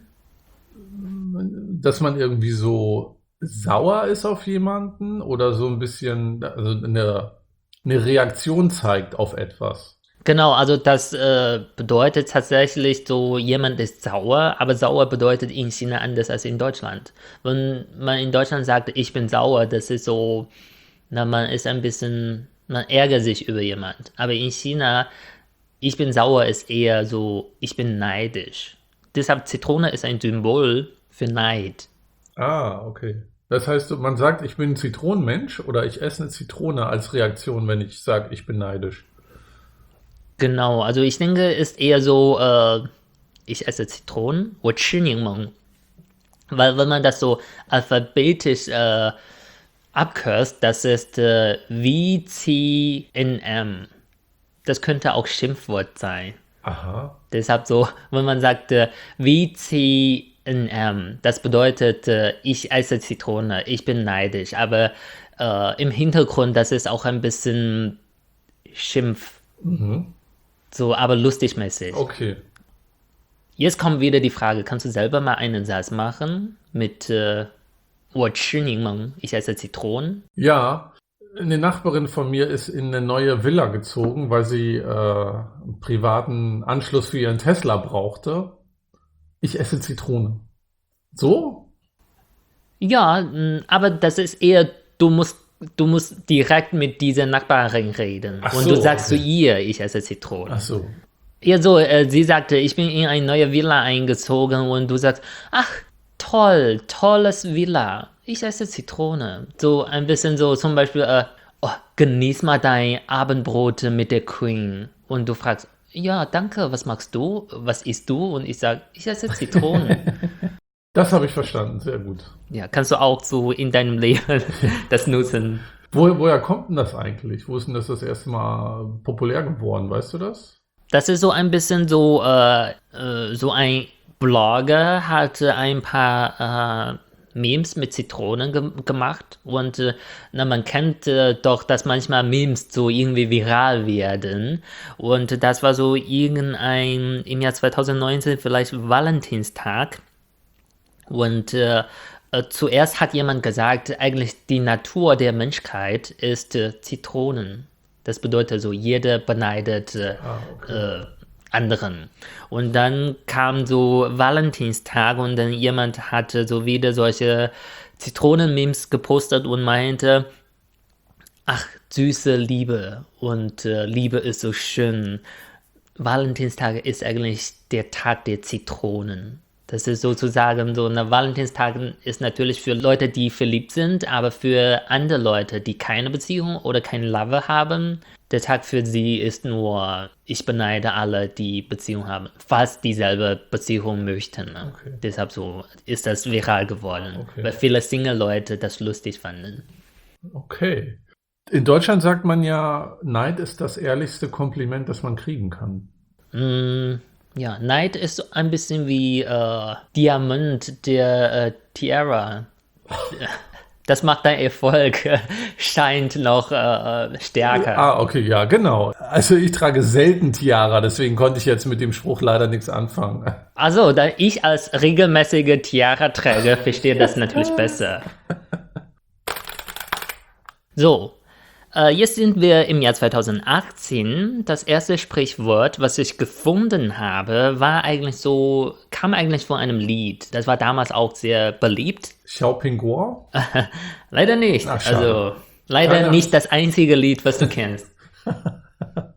Dass man irgendwie so sauer ist auf jemanden oder so ein bisschen, also eine, eine Reaktion zeigt auf etwas. Genau, also das äh, bedeutet tatsächlich so, jemand ist sauer, aber sauer bedeutet in China anders als in Deutschland. Wenn man in Deutschland sagt, ich bin sauer, das ist so, na, man ist ein bisschen, man ärgert sich über jemand. Aber in China, ich bin sauer ist eher so, ich bin neidisch. Deshalb Zitrone ist ein Symbol für Neid. Ah, okay. Das heißt, man sagt, ich bin ein Zitronenmensch oder ich esse eine Zitrone als Reaktion, wenn ich sage, ich bin neidisch. Genau, also ich denke, ist eher so, äh, ich esse Zitronen, 我吃柠檬. Weil wenn man das so alphabetisch äh, abkürzt, das ist äh, V C N M. Das könnte auch Schimpfwort sein. Aha. Deshalb so, wenn man sagt äh, V C N M, das bedeutet, äh, ich esse Zitrone, ich bin neidisch. Aber äh, im Hintergrund, das ist auch ein bisschen Schimpf. Mhm. So, aber lustig mäßig. Okay. Jetzt kommt wieder die Frage, kannst du selber mal einen Satz machen mit äh, 我吃柠檬, ich esse Zitronen? Ja, eine Nachbarin von mir ist in eine neue Villa gezogen, weil sie äh, einen privaten Anschluss für ihren Tesla brauchte. Ich esse Zitrone. So? Ja, mh, aber das ist eher, du musst, du musst direkt mit dieser Nachbarin reden. Ach Und so, du sagst okay. zu ihr, ich esse Zitronen. Ach so. Ja, so, äh, sie sagte, ich bin in eine neue Villa eingezogen und du sagst, ach, toll, tolles Villa, ich esse Zitrone. So ein bisschen so zum Beispiel, äh, oh, genieß mal dein Abendbrot mit der Queen. Und du fragst, ja, danke, was magst du? Was isst du? Und ich sag, ich esse Zitronen. Das habe ich verstanden, sehr gut. Ja, kannst du auch so in deinem Leben das nutzen. Wo, woher kommt denn das eigentlich? Wo ist denn das das erste Mal populär geworden? Weißt du das? Das ist so ein bisschen so, äh, äh, so ein Blogger hat ein paar äh, Memes mit Zitronen ge gemacht und äh, na, man kennt äh, doch, dass manchmal Memes so irgendwie viral werden und das war so irgendein, im Jahr zwanzig neunzehn vielleicht Valentinstag und äh, äh, zuerst hat jemand gesagt, eigentlich die Natur der Menschheit ist äh, Zitronen. Das bedeutet so, jeder beneidet äh, Ah, okay. äh, anderen. Und dann kam so Valentinstag und dann jemand hatte so wieder solche Zitronen-Memes gepostet und meinte, ach, süße Liebe und äh, Liebe ist so schön. Valentinstag ist eigentlich der Tag der Zitronen. Das ist sozusagen so, eine Valentinstag ist natürlich für Leute, die verliebt sind, aber für andere Leute, die keine Beziehung oder keinen Lover haben, der Tag für sie ist nur, ich beneide alle, die Beziehung haben, falls dieselbe Beziehung möchten. Ne? Okay. Deshalb so ist das viral geworden, Okay. weil viele Single-Leute das lustig fanden. Okay. In Deutschland sagt man ja, Neid ist das ehrlichste Kompliment, das man kriegen kann. Mm, ja, Neid ist ein bisschen wie äh, Diamant der äh, Tiara. Das macht dein Erfolg, äh, scheint noch äh, stärker. Ah, okay, ja, genau. Also ich trage selten Tiara, deswegen konnte ich jetzt mit dem Spruch leider nichts anfangen. Also, da ich als regelmäßiger Tiara-Träger verstehe das natürlich besser. So, äh, jetzt sind wir im Jahr zwanzig achtzehn. Das erste Sprichwort, was ich gefunden habe, war eigentlich so, kam eigentlich von einem Lied. Das war damals auch sehr beliebt. Xiaopingguo? Leider nicht. Ach, schade. Also, leider Keiner- nicht das einzige Lied, was du kennst.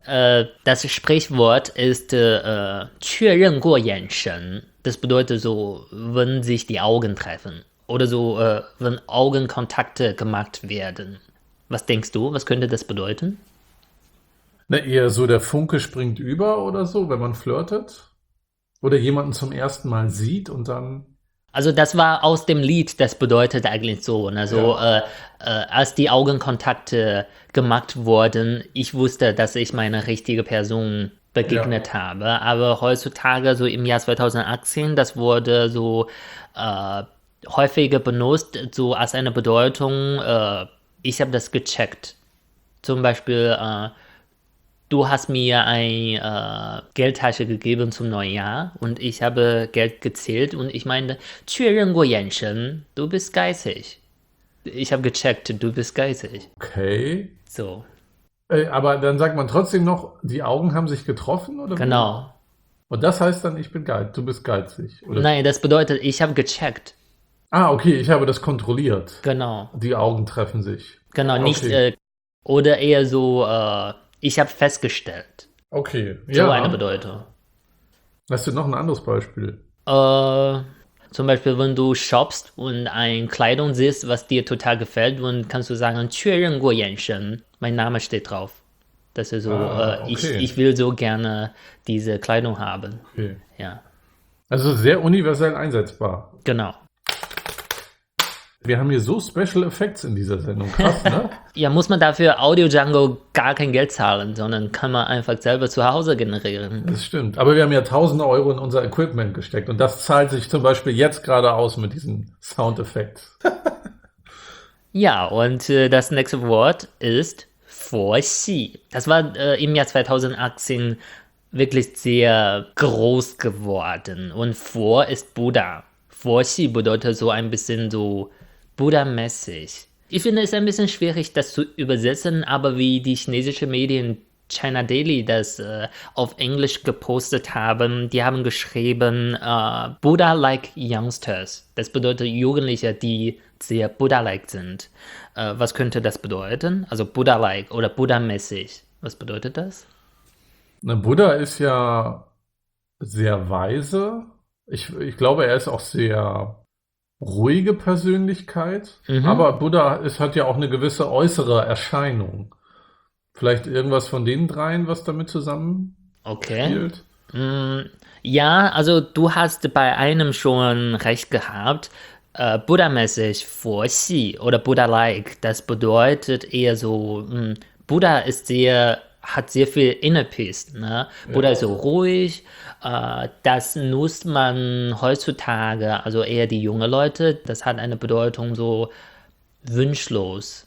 Äh, das Sprichwort ist äh, 确认过眼神. Das bedeutet so, wenn sich die Augen treffen. Oder so, äh, wenn Augenkontakte gemacht werden. Was denkst du, was könnte das bedeuten? Na, eher so der Funke springt über oder so, wenn man flirtet. Oder jemanden zum ersten Mal sieht und dann. Also das war aus dem Lied, das bedeutet eigentlich so. Ne? So, Ja. äh, äh, als die Augenkontakte gemacht wurden, ich wusste, dass ich meine richtige Person Ja. begegnet habe. Aber heutzutage, so im Jahr zwanzig achtzehn, das wurde so äh, häufiger benutzt, so als eine Bedeutung, äh, ich habe das gecheckt. Zum Beispiel, äh, du hast mir eine äh, Geldtasche gegeben zum Neujahr und ich habe Geld gezählt und ich meinte, 确认过眼神, du bist geizig. Ich habe gecheckt, du bist geizig. Okay. So, Äh, aber dann sagt man trotzdem noch, die Augen haben sich getroffen oder wie? genau. Und das heißt dann, ich bin geizig, du bist geizig. Oder? Nein, das bedeutet, ich habe gecheckt. Ah, okay, ich habe das kontrolliert. Genau. Die Augen treffen sich. Genau, nicht, Okay. äh, oder eher so, äh, ich habe festgestellt. Okay. So eine Ja. Bedeutung. Hast du noch ein anderes Beispiel? Äh, zum Beispiel, wenn du shoppst und ein Kleidung siehst, was dir total gefällt, dann kannst du sagen, 确认过眼神. Mein Name steht drauf. Das ist so, Ah, äh, ich, okay. ich will so gerne diese Kleidung haben. Okay. Ja, Also sehr universell einsetzbar. genau. Wir haben hier so Special Effects in dieser Sendung. Krass, ne? Ja, muss man dafür Audio Django gar kein Geld zahlen, sondern kann man einfach selber zu Hause generieren. Das stimmt. Aber wir haben ja tausende Euro in unser Equipment gesteckt. Und das zahlt sich zum Beispiel jetzt gerade aus mit diesen Soundeffekts. Ja, und äh, das nächste Wort ist 佛系. Das war äh, im Jahr zwanzig achtzehn wirklich sehr groß geworden. Und 佛 ist Buddha. 佛系bedeutet so ein bisschen so Buddha-mäßig. Ich finde es ein bisschen schwierig, das zu übersetzen, aber wie die chinesischen Medien China Daily das äh, auf Englisch gepostet haben, die haben geschrieben äh, Buddha-like Youngsters. Das bedeutet Jugendliche, die sehr Buddha-like sind. Äh, was könnte das bedeuten? Also Buddha-like oder Buddha-mäßig. Was bedeutet das? Na, Buddha ist ja sehr weise. Ich, ich glaube, er ist auch sehr ruhige Persönlichkeit. Mhm. Aber Buddha ist, hat ja auch eine gewisse äußere Erscheinung. Vielleicht irgendwas von den dreien, was damit zusammenspielt? Okay. Mm, ja, also du hast bei einem schon recht gehabt. Äh, Buddha-mäßig, 佛系 oder Buddha-like, das bedeutet eher so, mh, Buddha ist sehr, hat sehr viel Inner Peace, ne? Buddha ist so ruhig, äh, das nutzt man heutzutage, also eher die jungen Leute, das hat eine Bedeutung so wunschlos,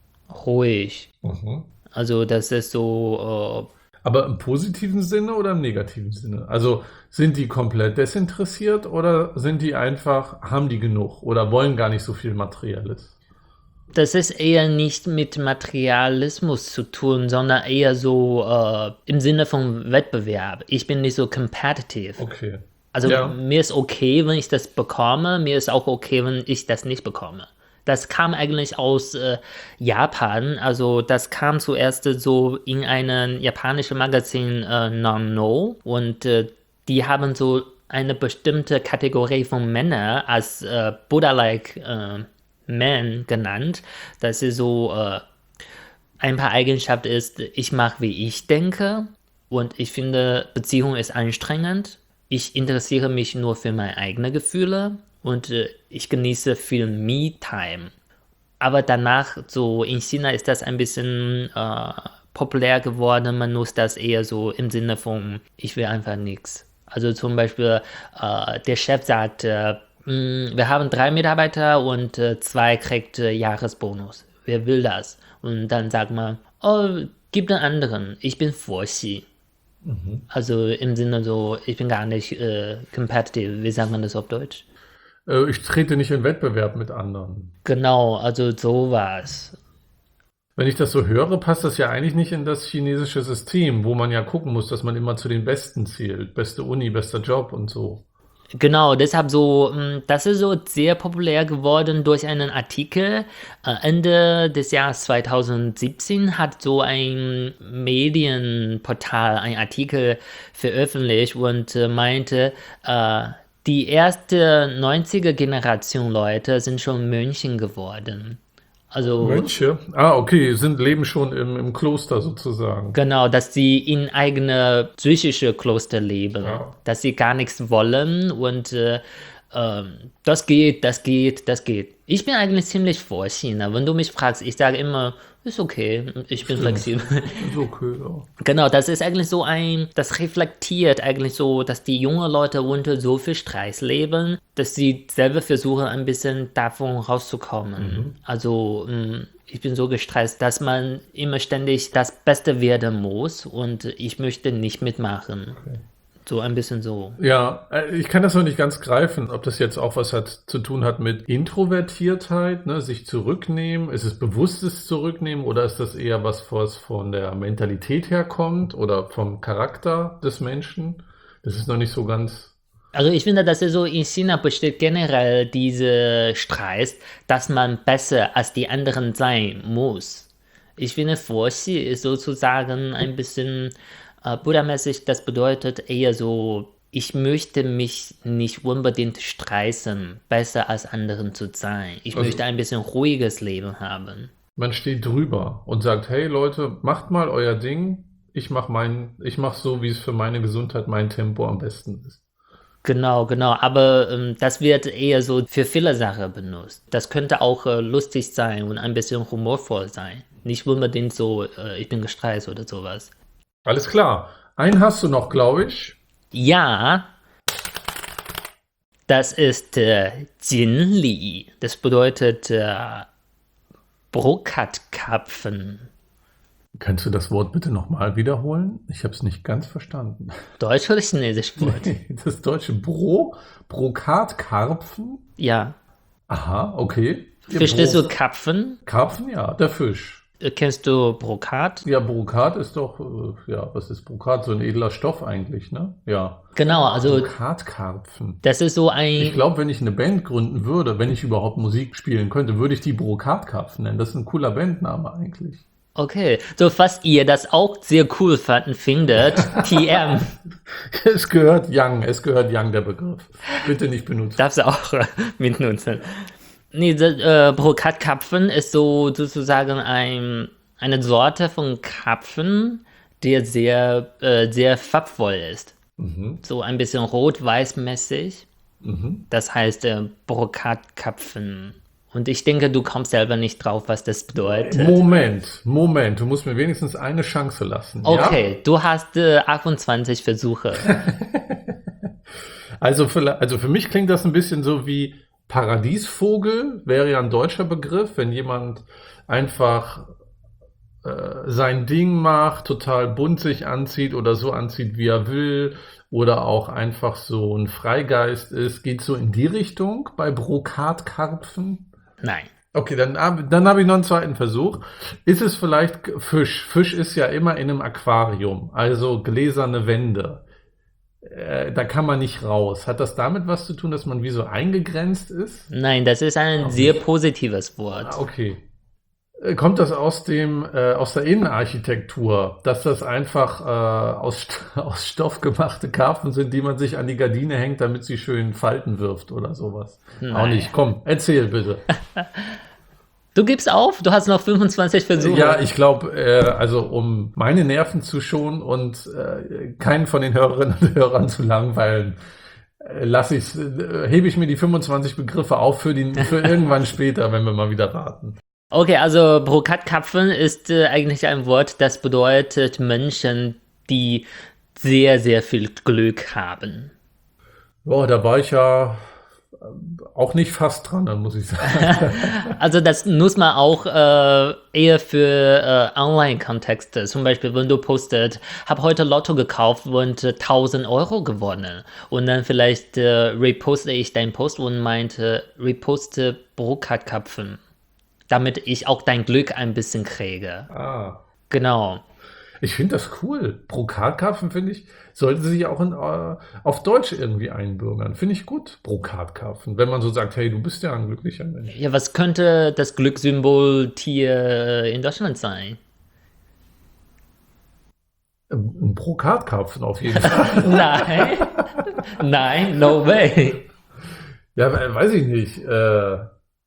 ruhig. Mhm. Also das ist so, äh, Aber im positiven Sinne oder im negativen Sinne? Also sind die komplett desinteressiert oder sind die einfach, haben die genug oder wollen gar nicht so viel Materielles? das ist eher nicht mit Materialismus zu tun, sondern eher so äh, im Sinne von Wettbewerb. Ich bin nicht so competitive. Okay. Also Ja. mir ist okay, wenn ich das bekomme, mir ist auch okay, wenn ich das nicht bekomme. Das kam eigentlich aus äh, Japan, also das kam zuerst so in einem japanischen Magazin äh, Nano und äh, die haben so eine bestimmte Kategorie von Männern als äh, Buddha-like äh, Man genannt. Das ist so äh, ein paar Eigenschaften ist, ich mache, wie ich denke und ich finde, Beziehung ist anstrengend. Ich interessiere mich nur für meine eigenen Gefühle und äh, ich genieße viel Me-Time. Aber danach, so in China ist das ein bisschen äh, populär geworden. Man nutzt das eher so im Sinne von, ich will einfach nichts. Also zum Beispiel, äh, der Chef sagt, äh, "Mm, wir haben drei Mitarbeiter und äh, zwei kriegt äh, Jahresbonus. Wer will das? Und dann sagt man, oh, gib den anderen. Ich bin 佛系. Also im Sinne so, ich bin gar nicht äh, competitive. Wie sagt man das auf Deutsch? Äh, ich trete nicht in Wettbewerb mit anderen. Genau, also sowas. Wenn ich das so höre, passt das ja eigentlich nicht in das chinesische System, wo man ja gucken muss, dass man immer zu den Besten zählt. Beste Uni, bester Job und so. Genau, deshalb so, mm, das ist so sehr populär geworden durch einen Artikel. Äh, Ende des Jahres zweitausendsiebzehn hat so ein Medienportal einen Artikel veröffentlicht und äh, meinte, äh, die erste neunziger Generation Leute sind schon Mönchen geworden. Also Mönche? Ah, okay, sind leben schon im, im Kloster sozusagen. genau, dass sie in eigene psychische Kloster leben, Ja. dass sie gar nichts wollen und äh, ähm, das geht, das geht, das geht. Ich bin eigentlich ziemlich Vorchiner. Wenn du mich fragst, ich sage immer, ist okay, ich bin Stimmt. flexibel. Ist okay, ja. Genau, das ist eigentlich so ein, das reflektiert eigentlich so, dass die jungen Leute unter so viel Stress leben, dass sie selber versuchen, ein bisschen davon rauszukommen. Also, mh, ich bin so gestresst, dass man immer ständig das Beste werden muss und ich möchte nicht mitmachen. So ein bisschen so. Ja, äh, ich kann das noch nicht ganz greifen, ob das jetzt auch was hat zu tun hat mit Introvertiertheit, ne, sich zurücknehmen. Ist es bewusstes Zurücknehmen oder ist das eher was, was von der Mentalität herkommt oder vom Charakter des Menschen? Das ist noch nicht so ganz. Also ich finde, dass es so in China besteht generell dieser Stress, dass man besser als die anderen sein muss. Ich finde, Vorxi ist sozusagen ein bisschen äh, buddhamäßig, das bedeutet eher so, ich möchte mich nicht unbedingt stressen, besser als anderen zu sein. Ich Also- möchte ein bisschen ruhiges Leben haben. Man steht drüber und sagt, hey Leute, macht mal euer Ding. Ich mach mein, ich mach so, wie es für meine Gesundheit, mein Tempo am besten ist. Genau, genau, aber ähm, das wird eher so für viele Sachen benutzt. Das könnte auch äh, lustig sein und ein bisschen humorvoll sein. Nicht unbedingt so, äh, ich bin gestresst oder sowas. Alles klar. Einen hast du noch, glaube ich. Ja, das ist äh, Jinli. Das bedeutet äh, Brokatkapfen. Kannst du das Wort bitte nochmal wiederholen? Ich habe es nicht ganz verstanden. Deutsch oder Chinesisch Wort? Das deutsche Bro, Brokatkarpfen? Ja. Aha, okay. Ja, Verstehst Bro- du Karpfen? Karpfen, ja, der Fisch. Äh, Kennst du Brokat? Ja, Brokat ist doch, äh, ja, was ist Brokat? So ein edler Stoff eigentlich, ne? Ja. Genau, also Brokatkarpfen. das ist so ein... Ich glaube, wenn ich eine Band gründen würde, wenn ich überhaupt Musik spielen könnte, würde ich die Brokatkarpfen nennen. Das ist ein cooler Bandname eigentlich. Okay, so falls ihr das auch sehr cool fanden, findet, T M, Es gehört Young, es gehört Young, der Begriff. Bitte nicht benutzen. darfst du auch äh, mitnutzen. Nee, das, äh, Brokatkapfen ist so sozusagen ein, eine Sorte von Karpfen, der sehr, äh, sehr farbvoll ist. So ein bisschen rot-weiß-mäßig. Das heißt äh, Brokatkapfen. Und ich denke, du kommst selber nicht drauf, was das bedeutet. Moment, Moment, du musst mir wenigstens eine Chance lassen. Okay, du hast äh, achtundzwanzig Versuche. Ja? Also, für, also für mich klingt das ein bisschen so wie Paradiesvogel, wäre ja ein deutscher Begriff, wenn jemand einfach äh, sein Ding macht, total bunt sich anzieht oder so anzieht, wie er will, oder auch einfach so ein Freigeist ist. Geht so in die Richtung bei Brokatkarpfen? Nein. Okay, dann, hab- dann habe ich noch einen zweiten Versuch. Ist es vielleicht Fisch? Fisch ist ja immer in einem Aquarium, also gläserne Wände. Äh, da kann man nicht raus. Hat das damit was zu tun, dass man wie so eingegrenzt ist? Nein, das ist ein sehr positives Wort. Ah, okay. Äh, Kommt das aus dem, äh, aus der Innenarchitektur, dass das einfach äh, aus, St- aus Stoff gemachte Karpfen sind, die man sich an die Gardine hängt, damit sie schön Falten wirft oder sowas? Auch Nein. nicht. Komm, erzähl bitte. Du gibst auf? Du hast noch fünfundzwanzig Versuche. Ja, ich glaube, äh, also um meine Nerven zu schonen und äh, keinen von den Hörerinnen und Hörern zu langweilen, äh, lasse ich, äh, hebe ich mir die fünfundzwanzig Begriffe auf für, die, für irgendwann später, wenn wir mal wieder raten. Okay, also Brokatkapfen ist äh, eigentlich ein Wort, das bedeutet Menschen, die sehr, sehr viel Glück haben. Boah, da war ich ja äh, auch nicht fast dran, dann muss ich sagen. Also das nutzt man auch äh, eher für äh, Online-Kontexte. Zum Beispiel, wenn du postet, habe heute Lotto gekauft und äh, tausend Euro gewonnen. Und dann vielleicht äh, reposte ich deinen Post und meinte, reposte Brokatkapfen, damit ich auch dein Glück ein bisschen kriege. Ah. Genau. Ich finde das cool. Brokatkarpfen, finde ich, sollte sich auch in, äh, auf Deutsch irgendwie einbürgern. Finde ich gut, Brokatkarpfen. Wenn man so sagt, hey, du bist ja ein glücklicher Mensch. Ja, was könnte das Glückssymboltier in Deutschland sein? Ein Brokatkarpfen auf jeden Fall. Nein, nein, no way. Ja, weiß ich nicht. Äh,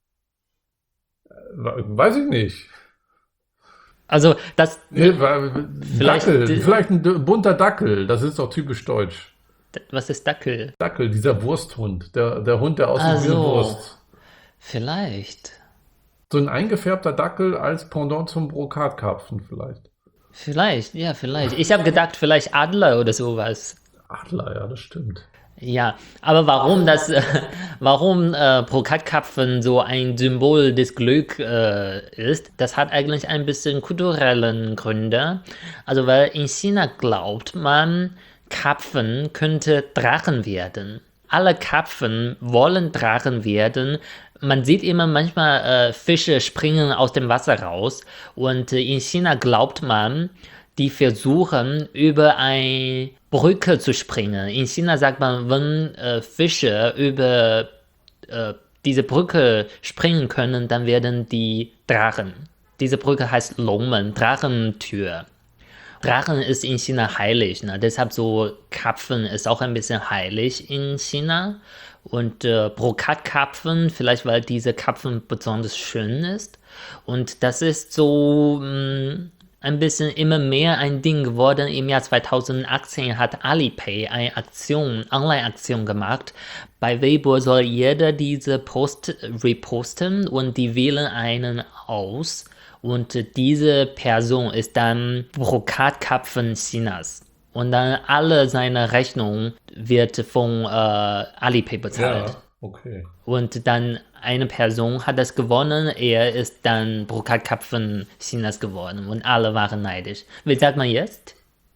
weiß ich nicht. Also das Nee, vielleicht, Dackel, vielleicht ein bunter Dackel, das ist doch typisch deutsch. was ist Dackel? Dackel, dieser Wursthund, der, der Hund, der Ah, aussieht wie eine so. Wurst. Vielleicht, So ein eingefärbter Dackel als Pendant zum Brokatkarpfen vielleicht. vielleicht, ja, vielleicht. Ich habe gedacht, vielleicht Adler oder sowas. Adler, ja, das stimmt. Ja, aber warum das, äh, warum äh, Brokatkarpfen so ein Symbol des Glücks äh, ist, das hat eigentlich ein bisschen kulturellen Gründe. Also weil in China glaubt man, Karpfen könnte Drachen werden. Alle Karpfen wollen Drachen werden. Man sieht immer manchmal äh, Fische springen aus dem Wasser raus und äh, in China glaubt man, die versuchen über eine Brücke zu springen. In China sagt man, wenn äh, Fische über äh, diese Brücke springen können, dann werden die Drachen. Diese Brücke heißt Longmen, Drachentür. Drachen ist in China heilig, ne? Deshalb so Karpfen ist auch ein bisschen heilig in China. Und äh, Brokatkarpfen, vielleicht weil diese Karpfen besonders schön ist. Und das ist so mh, ein bisschen immer mehr ein Ding geworden. Im Jahr zweitausendachtzehn hat Alipay eine Aktion, Online-Aktion gemacht. Bei Weibo soll jeder diese Post reposten und die wählen einen aus. Und diese Person ist dann Brokatkarpfen Chinas. Und dann alle seine Rechnung wird von äh, Alipay bezahlt. Ja, okay. Und dann eine Person hat das gewonnen, er ist dann Brokatkarpfen Chinas geworden und alle waren neidisch. Wie sagt man jetzt?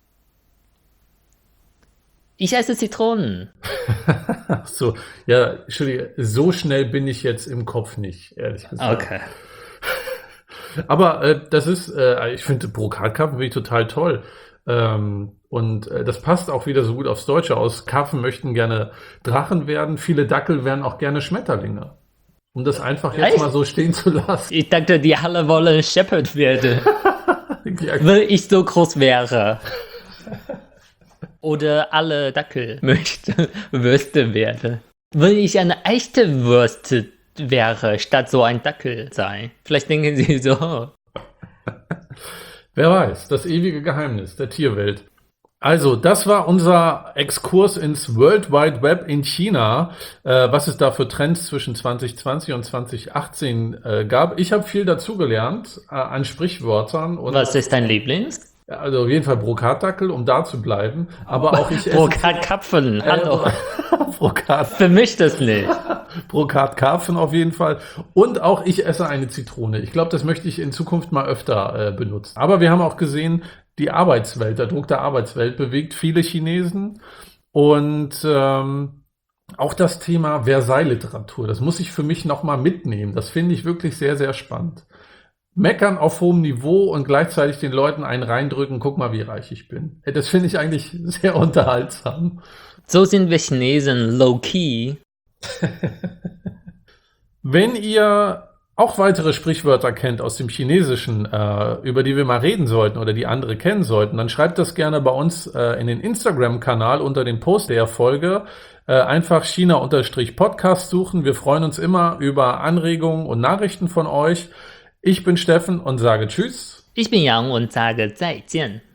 Ich esse Zitronen. Ach so, ja, Entschuldige, so schnell bin ich jetzt im Kopf nicht, ehrlich gesagt. Okay. Aber äh, das ist, äh, ich finde Brokatkarpfen finde ich total toll. Ähm, und äh, das passt auch wieder so gut aufs Deutsche aus. Karpfen möchten gerne Drachen werden, viele Dackel werden auch gerne Schmetterlinge. Um das einfach jetzt Echt? mal so stehen zu lassen. Ich dachte, die alle wollen Shepherd werden, Ja, weil ich so groß wäre. Oder alle Dackel möchten Würste werden. Wenn ich eine echte Würste wäre, statt so ein Dackel sein. Vielleicht denken sie so. Wer weiß, das ewige Geheimnis der Tierwelt. Also, das war unser Exkurs ins World Wide Web in China, äh, was es da für Trends zwischen zwanzig zwanzig und zwanzig achtzehn äh, gab. Ich habe viel dazugelernt äh, an Sprichwörtern. Und Was ist dein Lieblings? also auf jeden Fall Brokatdackel, um da zu bleiben. Aber auch ich esse Brokatkapfen, hallo. Brokat, Für mich das nicht. Brokatkarpfen auf jeden Fall. Und auch ich esse eine Zitrone. Ich glaube, das möchte ich in Zukunft mal öfter äh, benutzen. Aber wir haben auch gesehen, die Arbeitswelt, der Druck der Arbeitswelt bewegt viele Chinesen. Und ähm, auch das Thema Versailles-Literatur, das muss ich für mich nochmal mitnehmen. Das finde ich wirklich sehr, sehr spannend. Meckern auf hohem Niveau und gleichzeitig den Leuten einen reindrücken, guck mal, wie reich ich bin. Das finde ich eigentlich sehr unterhaltsam. So sind wir Chinesen low-key. Wenn ihr auch weitere Sprichwörter kennt aus dem Chinesischen, äh, über die wir mal reden sollten oder die andere kennen sollten, dann schreibt das gerne bei uns äh, in den Instagram-Kanal unter dem Post der Folge. Äh, einfach China-Podcast suchen. Wir freuen uns immer über Anregungen und Nachrichten von euch. Ich bin Steffen und sage Tschüss. Ich bin Yang und sage 再见.